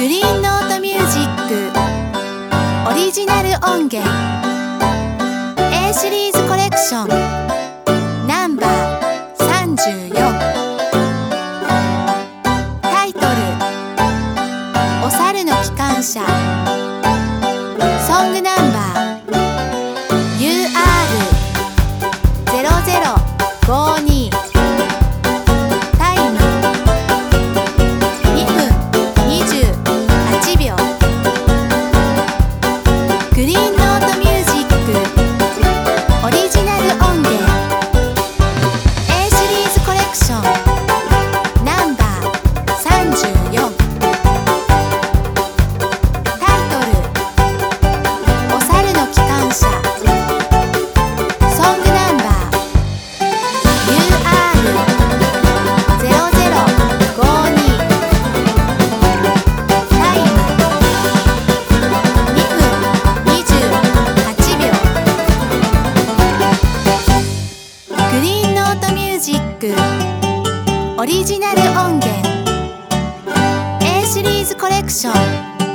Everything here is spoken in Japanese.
グリーンノートミュージックオリジナル音源 A シリーズコレクションナンバー34タイトルお猿の機関車ソングナンバー UR0052タイム2分28秒グリーンノートミュージックオリジナル音源 A シリーズコレクションナンバー34タイトルお猿の機関車ソングナンバー UR0052タイム2分28秒グリーンノートミュージックオリジナル音源 A シリーズコレクション